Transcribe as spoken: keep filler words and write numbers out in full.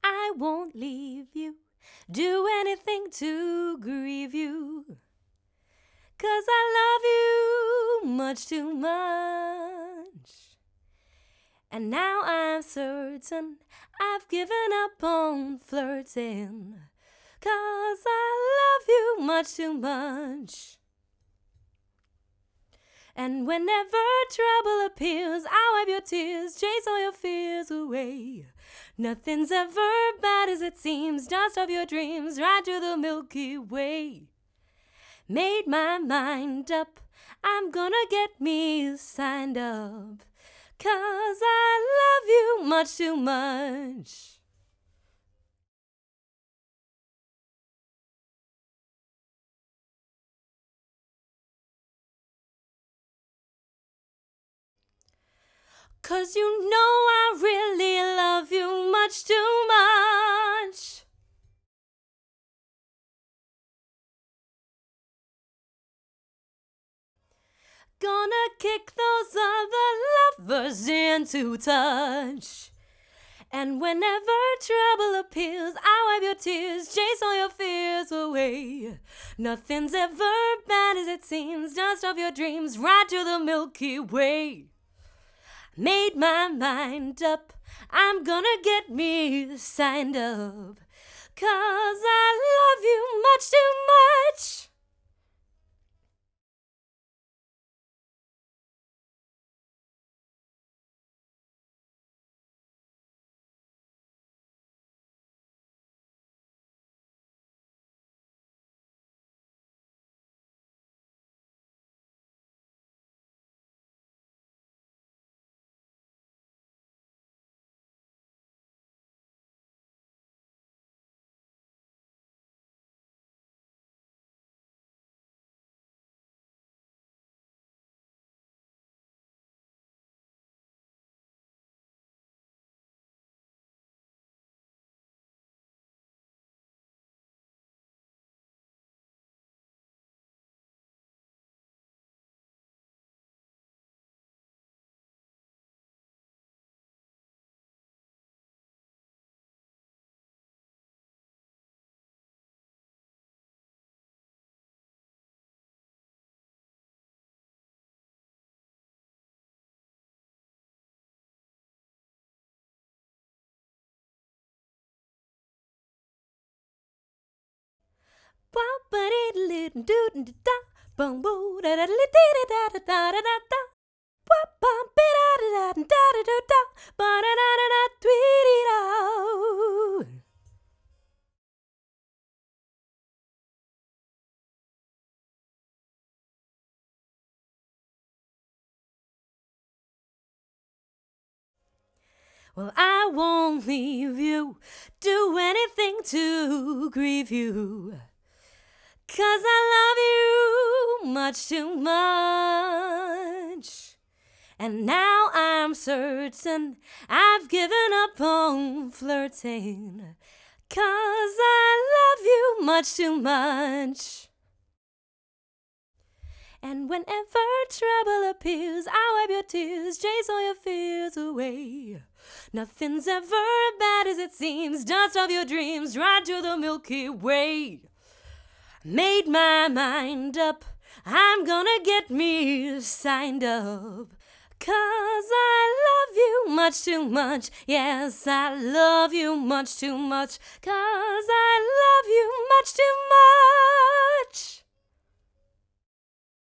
I won't leave you, do anything to grieve you, 'cause I love you much too much. And now I'm certain I've given up on flirting, 'cause I love you much too much. And whenever trouble appears, I'll wipe your tears, chase all your fears away. Nothing's ever bad as it seems, dust off your dreams, right to the Milky Way. Made my mind up, I'm gonna get me signed up, 'cause I love you much too much. 'Cause you know I really love you much too much. Gonna kick those other lovers into touch. And whenever trouble appears, I'll wipe your tears, chase all your fears away. Nothing's ever bad as it seems, dust off your dreams, right to the Milky Way. Made my mind up, I'm gonna get me signed up, 'cause I love you much too much. Well, I won't leave you, do anything to grieve you, 'cause I love you much too much. And now I'm certain I've given up on flirting, 'cause I love you much too much. And whenever trouble appears, I'll wipe your tears, chase all your fears away. Nothing's ever bad as it seems, dust off your dreams, right to the Milky Way. Made my mind up, I'm gonna get me signed up, 'cause I love you much too much. Yes, I love you much too much, 'cause I love you much too much.